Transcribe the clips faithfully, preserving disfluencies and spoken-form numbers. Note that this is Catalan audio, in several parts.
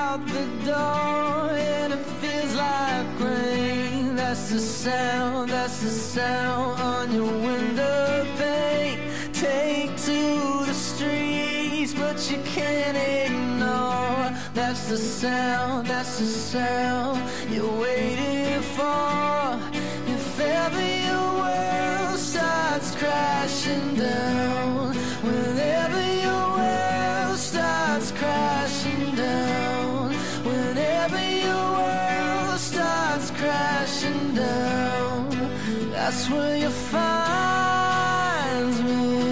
out the door and it feels like rain. That's the sound, that's the sound on your window pane. Take to the streets, but you can't ignore. That's the sound, that's the sound you're waiting for. If ever your world starts crashing down, whenever your world starts crashing down, whenever your world starts crashing down, that's where you find me.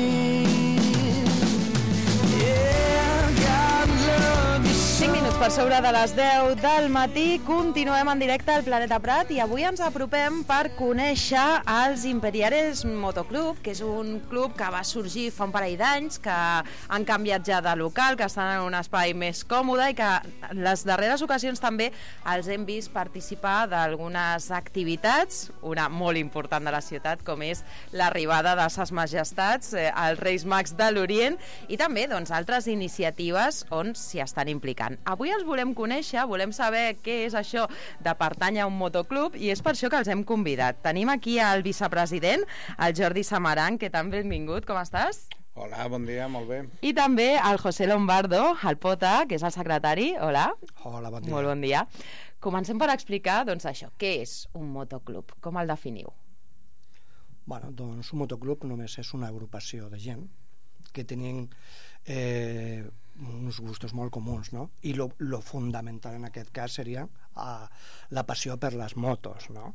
Per sobre de les deu del matí continuem en directe al Planeta Prat i avui ens apropem per conèixer els Imperiales Motoclub, que és un club que va sorgir fa un parell d'anys, que han canviat ja de local, que estan en un espai més còmode i que en les darreres ocasions també els hem vist participar d'algunes activitats, una molt important de la ciutat com és l'arribada de Ses Majestats, eh, els Reis Mags de l'Orient, i també doncs, altres iniciatives on s'hi estan implicant. Avui els volem conèixer, volem saber què és això de pertànyer a un motoclub i és per això que els hem convidat. Tenim aquí el vicepresident, el Jordi Samaran, que tan benvingut, com estàs? Hola, bon dia, molt bé. I també el José Lombardo, el Pota, que és el secretari. Hola. Hola, bon dia. Molt bon dia. Comencem per explicar, doncs això, què és un motoclub? Com el definiu? Bueno, doncs un motoclub només és una agrupació de gent que tenen eh, uns gustos molt comuns, no? I lo, lo fundamental en aquest cas seria uh, la passió per les motos, no?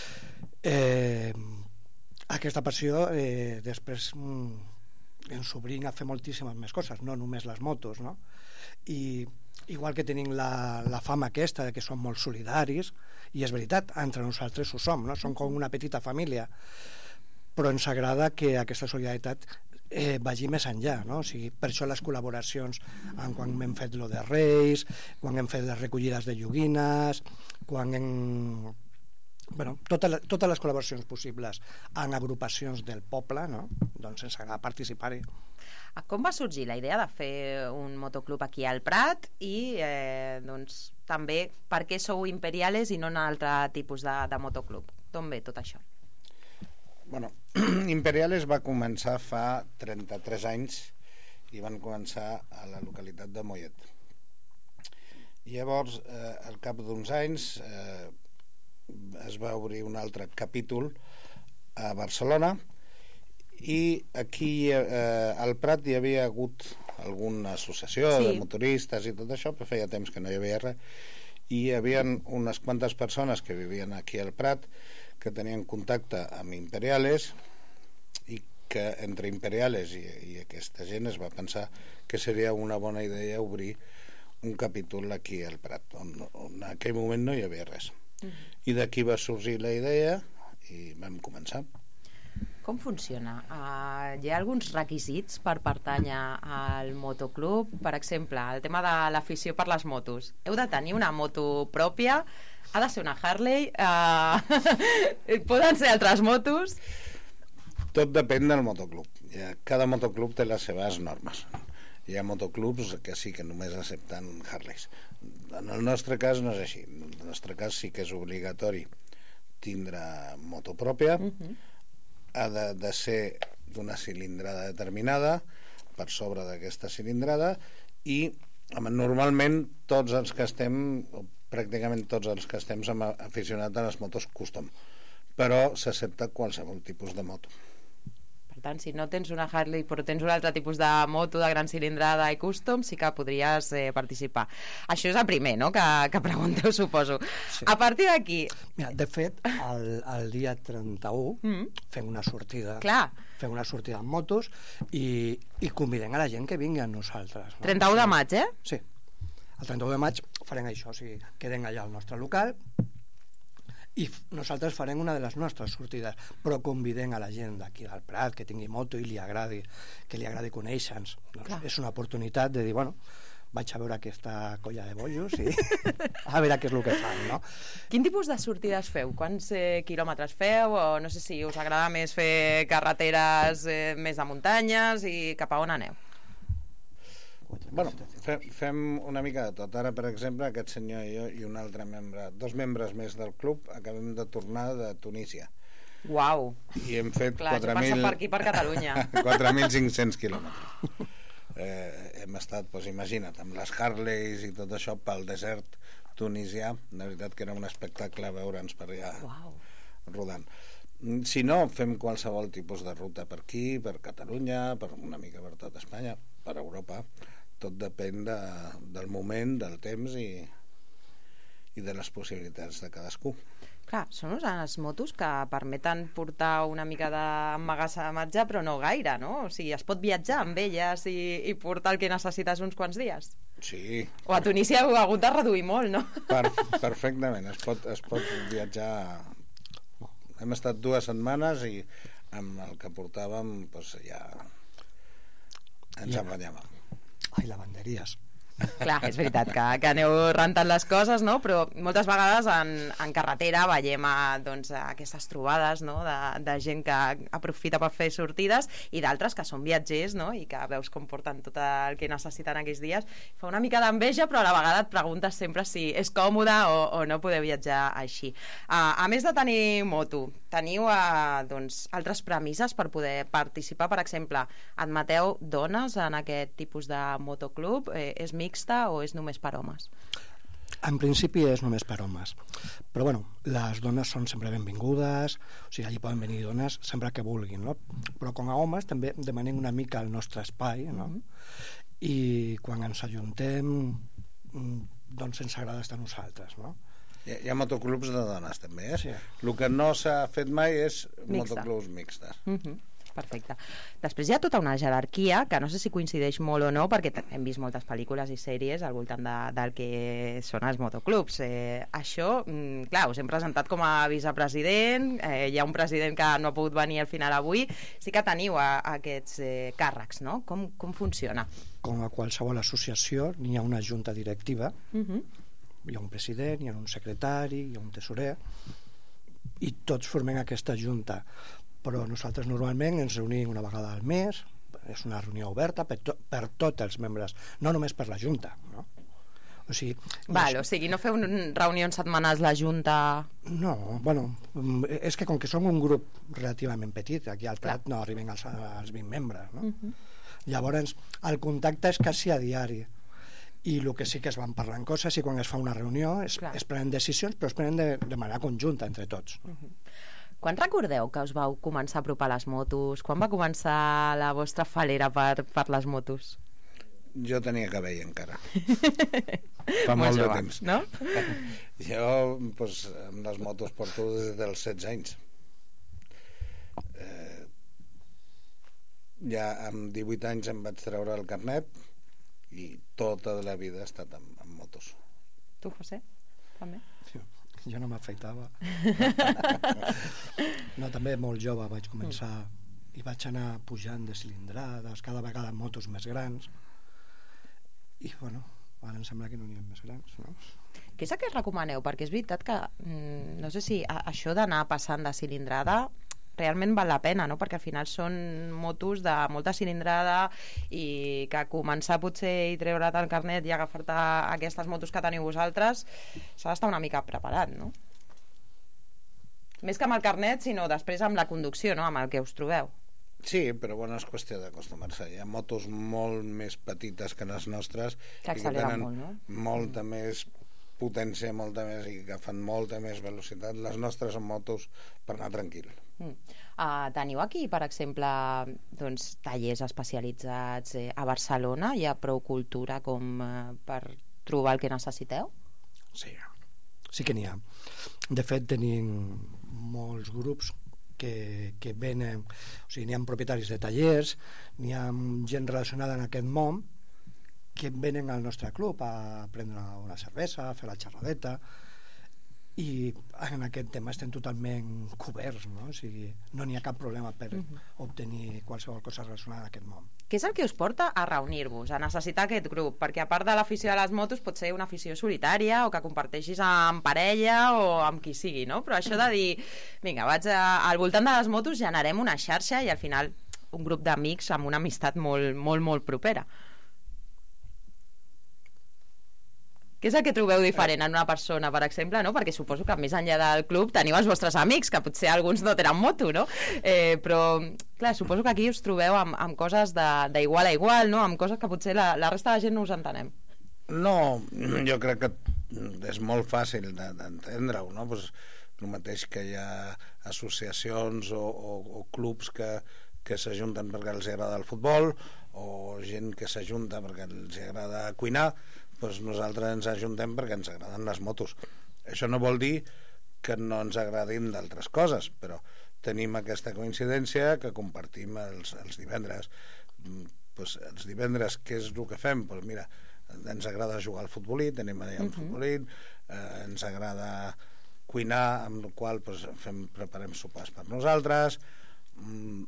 Eh, aquesta passió eh, després mm, ens obliga a fer moltíssimes més coses, no només les motos, no? I igual que tenim la, la fama aquesta de que som molt solidaris, i és veritat, entre nosaltres ho som, no? Som com una petita família, però ens agrada que aquesta solidaritat eh, vagi més enllà, no? O sigui, per això les col·laboracions en quan hem fet lo de Reis, quan hem fet les recollides de joguines, quan hem... Bueno, totes, totes les col·laboracions possibles en agrupacions del poble, no? Doncs ens agrada participar-hi. Com va sorgir la idea de fer un motoclub aquí al Prat i eh, doncs, també per què sou Imperiales i no un altre tipus de, de motoclub? D'on ve tot això? Bueno, Imperiales va començar fa trenta-tres anys i van començar a la localitat de Mollet. Llavors, eh, al cap d'uns anys eh, es va obrir un altre capítol a Barcelona i aquí eh, al Prat hi havia hagut alguna associació sí. de motoristes i tot això, però feia temps que no hi havia res, i hi havia unes quantes persones que vivien aquí al Prat que tenien contacte amb Imperiales i que entre Imperiales i, i aquesta gent es va pensar que seria una bona idea obrir un capítol aquí al Prat, on, on en aquell moment no hi havia res. Mm-hmm. I d'aquí va sorgir la idea i vam començar. Com funciona? Uh, hi ha alguns requisits per pertànyer al motoclub? Per exemple, el tema de l'afició per les motos. Heu de tenir una moto pròpia? Ha de ser una Harley? Uh, poden ser altres motos? Tot depèn del motoclub. Cada motoclub té les seves normes. Hi ha motoclubs que sí que només accepten Harleys. En el nostre cas no és així. En el nostre cas sí que és obligatori tindre moto pròpia. Uh-huh. Ha de, de ser d'una cilindrada determinada, per sobre d'aquesta cilindrada, i home, normalment tots els que estem, o pràcticament tots els que estem, som aficionats a les motos custom, però s'accepta qualsevol tipus de moto. Per tant, si no tens una Harley però tens un altre tipus de moto de gran cilindrada i custom, sí que podries eh, participar. Això és el primer, no?, que, que pregunteu, suposo. Sí. A partir d'aquí... Mira, de fet, el, el dia trenta-u mm. fem una sortida. Clar. Fem una sortida amb motos i, i convidem a la gent que vingui a nosaltres. No? trenta-u de maig, eh? Sí. El trenta-u de maig farem això, o sigui, queden allà al nostre local i nosaltres farem una de les nostres sortides, però convidem a la gent d'aquí al Prat que tingui moto i li agradi, que li agradi conèixer-nos. Doncs és una oportunitat de dir, bueno, vaig a veure aquesta colla de bojos i a veure què és el que fan, no? Quin tipus de sortides feu? Quants eh, quilòmetres feu? O no sé si us agrada més fer carreteres eh, més de muntanyes i cap a on aneu? Bueno, fem, fem una mica de tot. Ara, per exemple, aquest senyor i jo i un altre membre, dos membres més del club, acabem de tornar de Tunísia. Uau! I hem fet Clar, quatre jo mil... passo per aquí, per Catalunya. quatre mil cinc-cents quilòmetres. Eh, hem estat, doncs, imagina't, amb les Harleys i tot això pel desert tunisià. La veritat que era un espectacle veure'ns per allà Uau. rodant. Si no, fem qualsevol tipus de ruta per aquí, per Catalunya, per una mica per tot Espanya, per Europa. Tot depèn de, del moment, del temps i, i de les possibilitats de cadascú. Clar, són unes motos que permeten portar una mica d'emmagatzematge, però no gaire, no? O sigui, es pot viatjar amb elles i, i portar el que necessites uns quants dies. Sí. O a Tunísia heu hagut de reduir molt, no? Per, perfectament, es pot, es pot viatjar. Hem estat dues setmanes i amb el que portàvem doncs ja ens Ja. apanyàvem. Ai, lavanderies. Clar, és veritat que, que aneu rentant les coses, no? Però moltes vegades en, en carretera veiem a, doncs, aquestes trobades, no? de, de gent que aprofita per fer sortides i d'altres que són viatgers, no? I que veus com porten tot el que necessiten aquells dies. Fa una mica d'enveja, però a la vegada et preguntes sempre si és còmode o, o no poder viatjar així. Uh, a més de tenir moto, teniu uh, doncs, altres premisses per poder participar? Per exemple, admeteu dones en aquest tipus de motoclub? Eh, és mixta o és només per homes? En principi és només per homes, però bueno, les dones són sempre benvingudes, o sigui, allí poden venir dones sempre que vulguin, no? Però com a homes també demanem una mica el nostre espai, no? Mm-hmm. I quan ens ajuntem doncs ens agrada estar nosaltres, no? Hi ha, hi ha motoclubs de dones també, eh? Sí. El que no s'ha fet mai és Mixta. motoclubs mixtes. Mhm. Perfecte. Després hi ha tota una jerarquia que no sé si coincideix molt o no, perquè hem vist moltes pel·lícules i sèries al voltant de, del que són els motoclubs. Eh, això, mm, clar, us hem presentat com a vicepresident, eh, hi ha un president que no ha pogut venir al final avui, sí que teniu a, a aquests eh, càrrecs, no? Com, com funciona? Com a qualsevol associació n'hi ha una junta directiva, Mhm. hi ha un president, hi ha un secretari, hi ha un tesorer, i tots formem aquesta junta. Però nosaltres normalment ens reunim una vegada al mes, és una reunió oberta per, to per tots els membres, no només per la Junta, no? O sigui, Val, o sigui, no feu reunions setmanals la Junta... no, bueno, és que com que som un grup relativament petit, aquí al Prat no arriben als, als vint membres, no? Uh-huh. Llavors, el contacte és quasi a diari, i el que sí que es van parlant coses, i quan es fa una reunió es, es prenen decisions, però es prenen de, de manera conjunta entre tots. Uh-huh. Quan recordeu que us vau començar a apropar les motos? Quan va començar la vostra falera per, per les motos? Jo tenia cabell encara. Fa molt, molt jove, de temps. No? Jo, doncs, amb les motos porto des dels setze anys. Eh, ja amb divuit anys em vaig treure el carnet i tota la vida he estat amb, amb motos. Tu, José? També? Sí. Jo no m'afeitava. No, també molt jove vaig començar i vaig anar pujant de cilindrades, cada vegada amb motos més grans, i bueno, ara em sembla que no n'hi ha més grans, no? Què és el que recomaneu? Perquè és veritat que mm, no sé si a, això d'anar passant de cilindrada realment val la pena, no? Perquè al final són motos de molta cilindrada i que començar potser i treure't el carnet i agafar-te aquestes motos que teniu vosaltres s'ha d'estar una mica preparat, no? Més que amb el carnet, sinó després amb la conducció, no? Amb el que us trobeu. Sí, però bueno, és qüestió d'acostumar-se. Hi ha motos molt més petites que les nostres Que i que acceleren tenen molt, no? molta mm. més potència, molta més, i que fan molta més velocitat. Les nostres són motos per anar tranquil. Mm. Uh, teniu aquí, per exemple, doncs, tallers especialitzats eh, a Barcelona? Hi ha prou cultura com eh, per trobar el que necessiteu? Sí, sí que n'hi ha. De fet, tenim molts grups que, que venen, o sigui, n'hi ha propietaris de tallers, n'hi ha gent relacionada en aquest món que venen al nostre club a prendre una cervesa, a fer la xerradeta, i en aquest tema estem totalment coberts, no? O sigui, no n'hi ha cap problema per uh-huh. obtenir qualsevol cosa relacionada amb aquest món. Què és el que us porta a reunir-vos, a necessitar aquest grup? Perquè a part de l'afició de les motos pot ser una afició solitària o que comparteixis amb parella o amb qui sigui, no? Però això de dir, vinga, vaig a, al voltant de les motos generem una xarxa i al final un grup d'amics amb una amistat molt, molt, molt propera. Què és el que trobeu diferent en una persona, per exemple, no? Perquè suposo que més enllà del club teniu els vostres amics, que potser alguns no tenen moto, no? Eh, però, clar, suposo que aquí us trobeu amb, amb coses d'igual a igual, no? Amb coses que potser la, la resta de la gent no us entenem. No, jo crec que és molt fàcil d'entendre-ho, no? Pues, el mateix que hi ha associacions o, o, o clubs que, que s'ajunten perquè els agrada el futbol, o gent que s'ajunta perquè els agrada cuinar, doncs nosaltres ens ajuntem perquè ens agraden les motos. Això no vol dir que no ens agradin d'altres coses, però tenim aquesta coincidència que compartim els, els divendres. Pues els divendres què és el que fem? Pues mira, ens agrada jugar al futbolit, anem allà al uh -huh. futbolit, eh, ens agrada cuinar, amb el qual pues, fem, preparem sopars per nosaltres. Mm,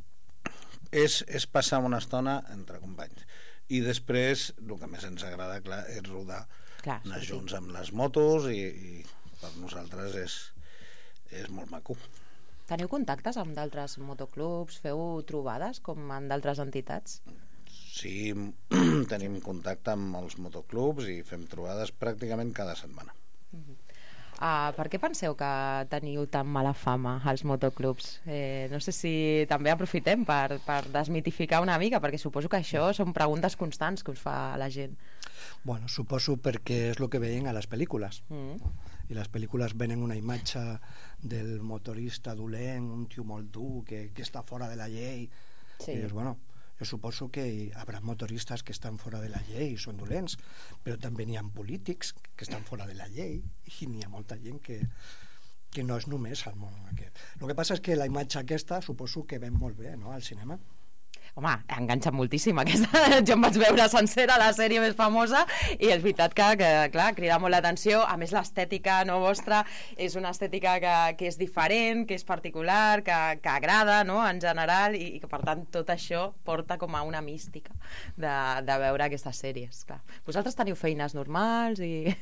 és, és passar una estona entre companys. I després el que més ens agrada, clar, és rodar, clar, anar sí, junts sí. amb les motos, i, i per nosaltres és, és molt maco. Teniu contactes amb d'altres motoclubs? Feu trobades com en d'altres entitats? Sí, tenim contacte amb els motoclubs i fem trobades pràcticament cada setmana. Uh-huh. Uh, per què penseu que teniu tan mala fama als motoclubs? Eh, no sé si també aprofitem per, per desmitificar una mica, perquè suposo que això són preguntes constants que us fa la gent. Bueno, suposo perquè és el que veien a les pel·lícules. Mm. No? I les pel·lícules venen una imatge del motorista dolent, un tio molt dur, que, que està fora de la llei. Sí. I dius, bueno, jo suposo que hi haurà motoristes que estan fora de la llei i són dolents, però també n'hi ha polítics que estan fora de la llei i n'hi ha molta gent que, que no és només el món aquest. El que passa és que la imatge aquesta suposo que ven molt bé, no?, al cinema. Home, enganxa moltíssim aquesta. Jo em vaig veure sencera la sèrie més famosa i és veritat que, que clar, crida molt l'atenció. A més, l'estètica no vostra és una estètica que, que és diferent, que és particular, que, que agrada, no?, en general, i, i que per tant tot això porta com a una mística de, de veure aquestes sèries, clar. Vosaltres teniu feines normals i...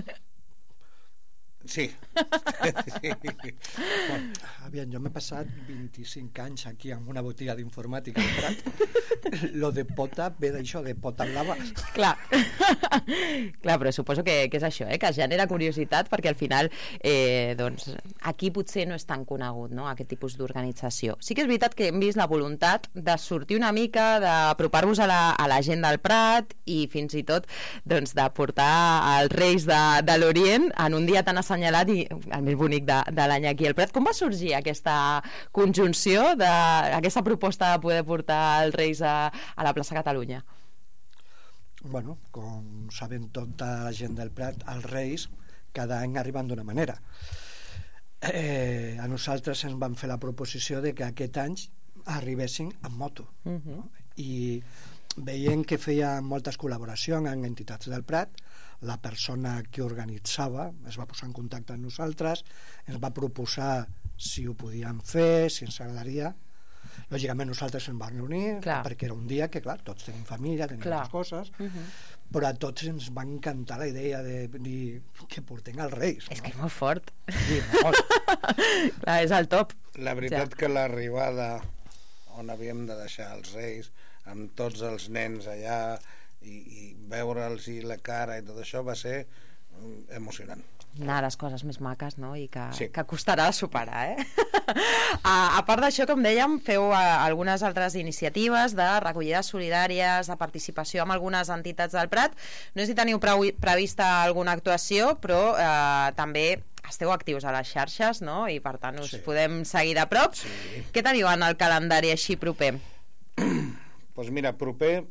Sí. Sí. Bueno, aviam, jo m'he passat vint-i-cinc anys aquí en una botiga d'informàtica al Prat. Lo de pota ve d'això, de pota blava. Clar. Clar, però suposo que, que és això, eh? Que genera curiositat, perquè al final eh, doncs, aquí potser no és tan conegut, no?, aquest tipus d'organització. Sí que és veritat que hem vist la voluntat de sortir una mica, d'apropar-vos a, la, a la gent del Prat i fins i tot doncs, de portar els Reis de, de l'Orient en un dia tan assenyalat i el més bonic de, de l'any aquí al Prat. Com va sorgir aquesta conjunció, de, aquesta proposta de poder portar els Reis a, a la plaça Catalunya? Bueno, com saben tota la gent del Prat, els Reis cada any arriben d'una manera. Eh, a nosaltres ens van fer la proposició de que aquest any arribessin amb moto. Uh -huh. No? I veient que feien moltes col·laboracions amb entitats del Prat, la persona que organitzava es va posar en contacte amb nosaltres, ens va proposar si ho podíem fer, si ens agradaria. Lògicament nosaltres ens vam reunir, clar, perquè era un dia que, clar, tots tenim família, tenim altres coses, uh -huh. però a tots ens va encantar la idea de dir que portem els Reis. És no? que és molt fort. Sí, molt. Clar, és el top. La veritat ja. que l'arribada on havíem de deixar els Reis, amb tots els nens allà, i, i veure'ls i la cara i tot això va ser emocionant. Una de les coses més maques, no?, i que, sí. que costarà de superar, eh? a, a part d'això, com dèiem, feu a, algunes altres iniciatives de recollides solidàries, de participació amb algunes entitats del Prat. No sé si teniu pre prevista alguna actuació, però eh, també esteu actius a les xarxes, no?, i per tant us sí. podem seguir de prop. Sí. Què teniu en el calendari així proper? Doncs pues mira, proper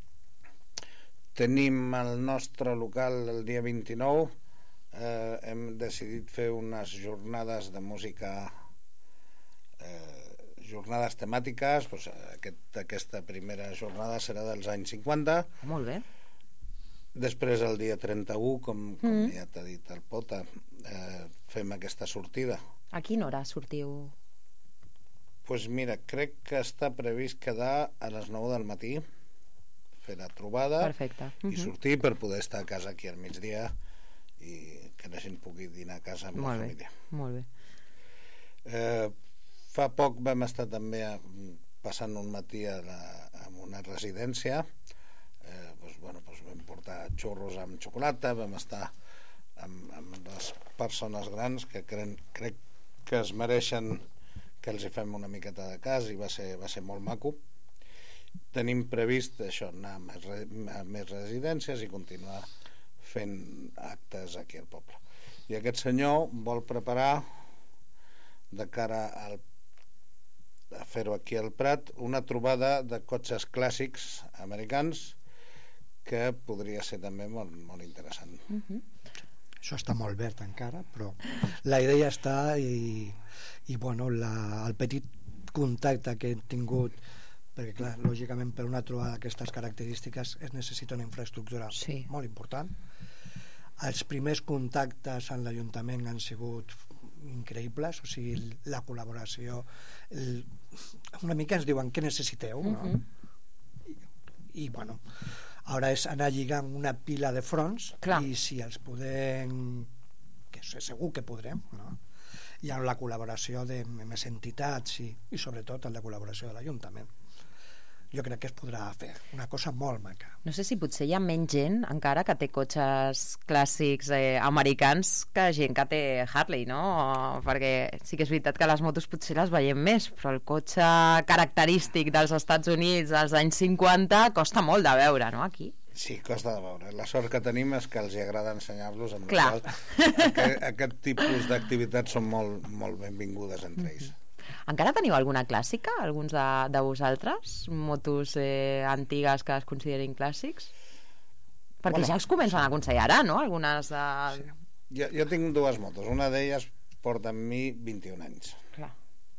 tenim el nostre local el dia vint-i-nou. Eh, hem decidit fer unes jornades de música, eh, jornades temàtiques. Pues aquest, aquesta primera jornada serà dels anys cinquanta. Molt bé. Després el dia trenta-u, com, com mm. ja t'ha dit el Pota, eh, fem aquesta sortida. A quina hora sortiu? Pues mira, crec que està previst quedar a les nou del matí, fer la trobada. Perfecte. Uh-huh. I sortir per poder estar a casa aquí al migdia i que la gent pugui dinar a casa amb molt la família. Bé, molt bé. Eh, fa poc vam estar també a, passant un matí a, la, a una residència. Eh, doncs, bueno, doncs vam portar portar xurros amb xocolata, vam estar amb, amb les persones grans que crec, crec que es mereixen que els hi fem una miqueta de cas, i va ser, va ser molt maco. Tenim previst això, anar a més, a més residències i continuar fent actes aquí al poble. I aquest senyor vol preparar, de cara al, a fer-ho aquí al Prat, una trobada de cotxes clàssics americans que podria ser també molt, molt interessant. Uh-huh. Això està molt verd encara, però la idea està, i, i bueno, la, el petit contacte que hem tingut, perquè clar, lògicament per una trobada d'aquestes característiques es necessita una infraestructura sí. molt important. Els primers contactes amb l'Ajuntament han sigut increïbles, o sigui, la col·laboració, el, una mica ens diuen què necessiteu, no? Uh-huh. I, i bueno, ara és anar lligant una pila de fronts. Clar. I si els podem, que segur que podrem, no? I amb la col·laboració de més entitats i, i sobretot amb la col·laboració de l'Ajuntament, jo crec que es podrà fer una cosa molt maca. No sé si potser hi ha menys gent encara que té cotxes clàssics eh, americans que gent que té Harley, no? Perquè sí que és veritat que les motos potser les veiem més, però el cotxe característic dels Estats Units dels anys cinquanta costa molt de veure, no? Aquí. Sí, costa de veure. La sort que tenim és que els hi agrada ensenyar-los, amb Clar. la qual aquest, aquest tipus d'activitats són molt, molt benvingudes entre ells. Mm-hmm. Encara teniu alguna clàssica, alguns de, de vosaltres? Motos eh, antigues que es considerin clàssics? Perquè bueno, ja els comencen a aconsellar ara, no? Algunes de... Sí. Jo, jo tinc dues motos. Una d'elles porta amb mi vint-i-un anys. Clar.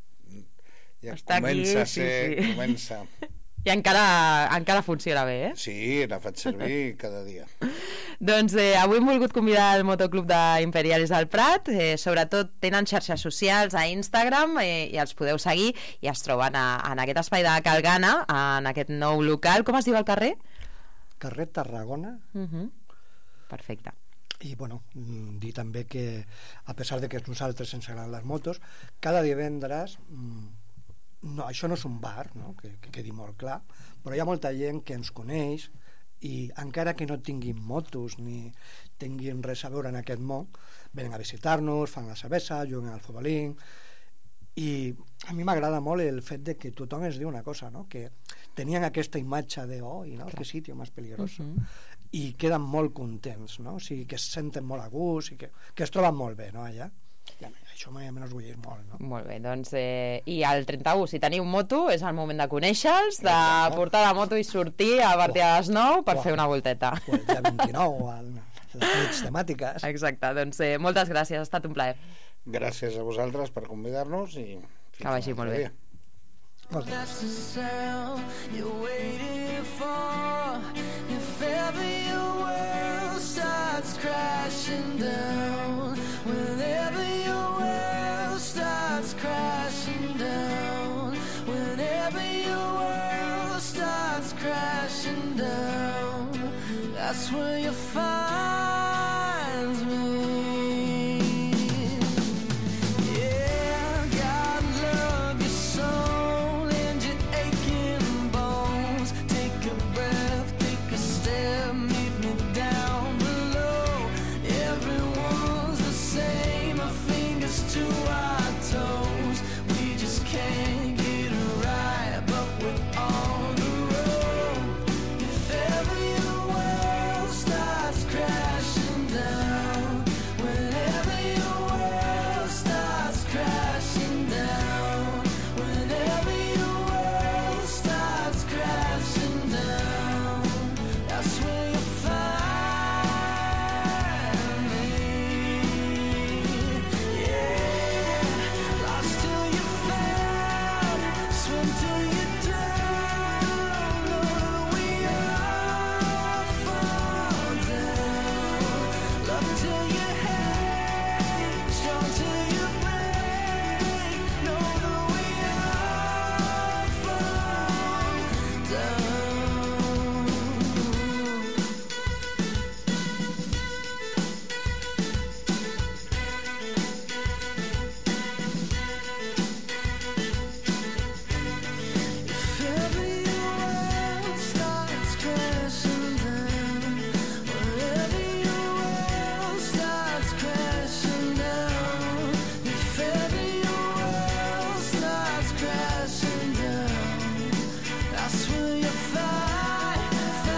Ja Està comença aquí, a ser... sí, sí. Comença... I encara, encara funciona bé, eh? Sí, la faig servir cada dia. Doncs eh, avui hem volgut convidar el Motoclub d'Imperialis del Prat, eh, sobretot tenen xarxes socials a Instagram eh, i els podeu seguir, i es troben a, en aquest espai de Calgana, en aquest nou local. Com es diu el carrer? Carrer Tarragona. Uh-huh. Perfecte. I bueno, dir també que a pesar de que nosaltres ens agraden les motos, cada divendres... No, això no és un bar, no? que, que quedi molt clar, però hi ha molta gent que ens coneix, i encara que no tinguin motos ni tinguin res a veure en aquest món, venen a visitar-nos, fan la cervesa, juguen al futbolín, i a mi m'agrada molt el fet de que tothom ens diu una cosa, no? Que tenien aquesta imatge de oi, no? Que sitio més peligroso, uh-huh. i queden molt contents, no? O sigui, que es senten molt a gust i que, que es troben molt bé, no? Allà. Ja, això m'enorgulleix molt, no? Molt bé, doncs eh, i el trenta-u, si teniu moto, és el moment de conèixer-los, de portar la moto i sortir a partir de les nou per oh. fer una volteta. O el dia vint-i-nou, a les nits temàtiques. Exacte, doncs eh, moltes gràcies, ha estat un plaer. Gràcies a vosaltres per convidar-nos i que vagi molt bé. That's the sound you're waiting for. If ever your world starts crashing down, whenever your world starts crashing down, whenever your world starts crashing down, that's where you find me. Crash.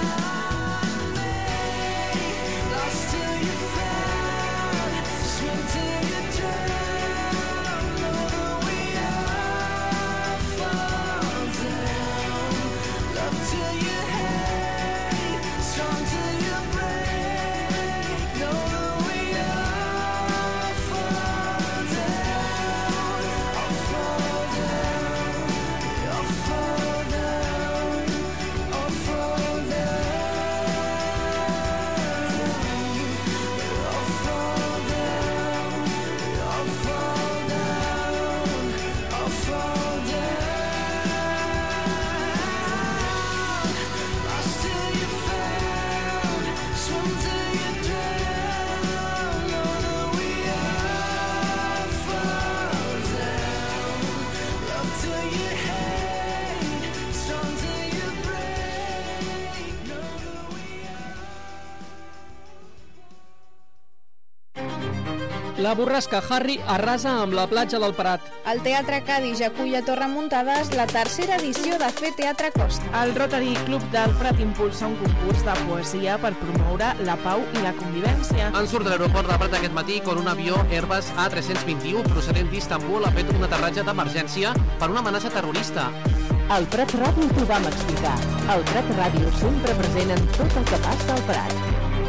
La borrasca Harry arrasa amb la platja del Prat. El Teatre Cadis acull a Torremuntades la tercera edició de Fer Teatre Costa. El Rotary Club del Prat impulsa un concurs de poesia per promoure la pau i la convivència. En surt de l'aeroport de Prat aquest matí con un avió Airbus A tres cents vint-i-u procedent d'Istanbul ha fet un aterratge d'emergència per una amenaça terrorista. Al Prat Ràdio t'ho vam explicar. Al Prat Ràdio sempre present en tot el que passa al Prat.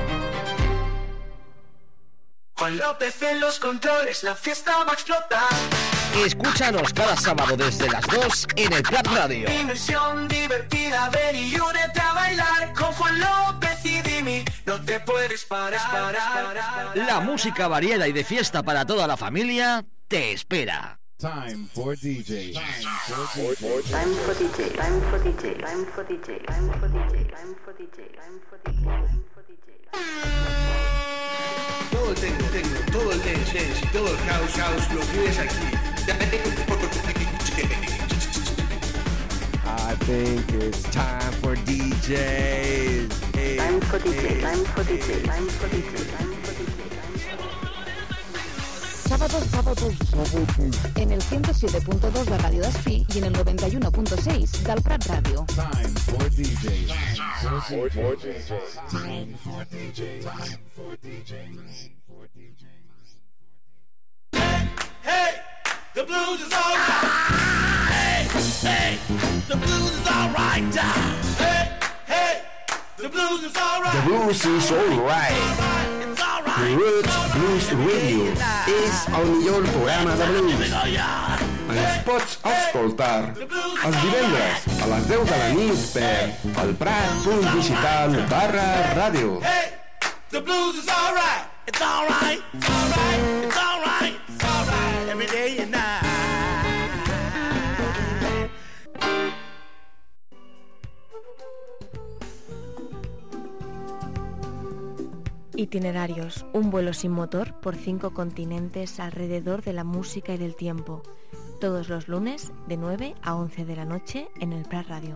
Juan López en los controles, la fiesta va a explotar. Escúchanos cada sábado desde las dos en el Prat Radio. Diversión divertida, ven y únete a bailar con Juan López y Dimi. No te puedes parar, parar, parar. La música variada y de fiesta para toda la familia te espera. Time for D J. Time for D J. Time for D J. Time for D J. Time for D J. Time for D J. Time for D J. Time for D J. Time for D J. Todo el techno, techno, todo el dance, dance y todo el house, house lo tienes aquí. I think it's time for D Js. Hey, time for D J, hey, time for D J, hey. time for D J, time for D J, time for D J. Sábados, sábados, sábados. En el ciento siete punto dos de Radio Despí y en el noventa y uno punto seis del Prat Radio. Time for D Js. Time for D J. Time for D Js. Time for D Js. Hey, the blues is all right. Hey, hey, the blues is all right. Hey, hey, the blues is all right. The blues is all right. Roots Blues Radio és el millor programa de blues. Ens pots escoltar els divendres a les deu de la nit per el prat punt digital barra ràdio. Hey, the blues is all right. It's all right. It's all right. It's all right. It's all right. Every day and night. Itinerarios, un vuelo sin motor por cinco continentes alrededor de la música y del tiempo. Todos los lunes de nueve a once de la noche en el Prat Radio.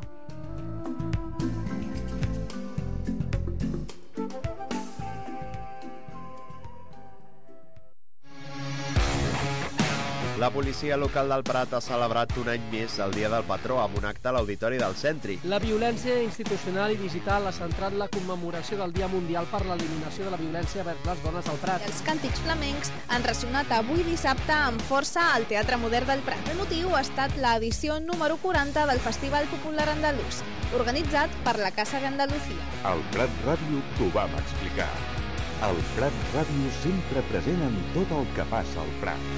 La policia local del Prat ha celebrat un any més el Dia del Patró amb un acte a l'Auditori del Centri. La violència institucional i digital ha centrat la commemoració del Dia Mundial per l'eliminació de la violència vers les dones al Prat. Els càntics flamencs han ressonat avui dissabte amb força al Teatre Modern del Prat. El motiu ha estat l'edició número quaranta del Festival Popular Andalús, organitzat per la Casa de Andalucía. Al Prat Ràdio t'ho vam explicar. El Prat Ràdio sempre present en tot el que passa al Prat.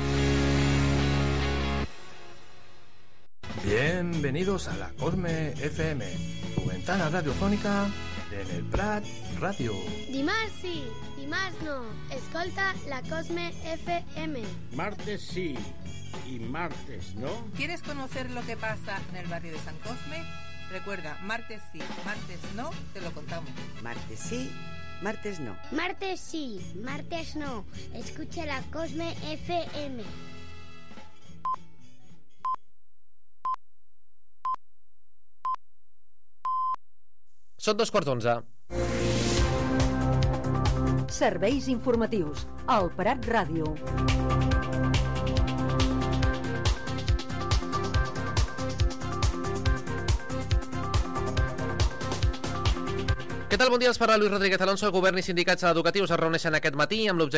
Bienvenidos a la Cosme F M, tu ventana radiofónica en el Prat Radio. Dimarts sí, dimarts no. Escolta la Cosme F M. Martes sí y martes no. ¿Quieres conocer lo que pasa en el barrio de San Cosme? Recuerda, martes sí, martes no, te lo contamos. Martes sí, martes no. Martes sí, martes no. Escucha la Cosme F M. Són dos quarts d'onze. Serveis informatius al Prat Ràdio. Què tal? Bon dia, els parla Lluís Rodríguez Alonso. El govern i sindicats educatius es reuneixen aquest matí amb l'objectiu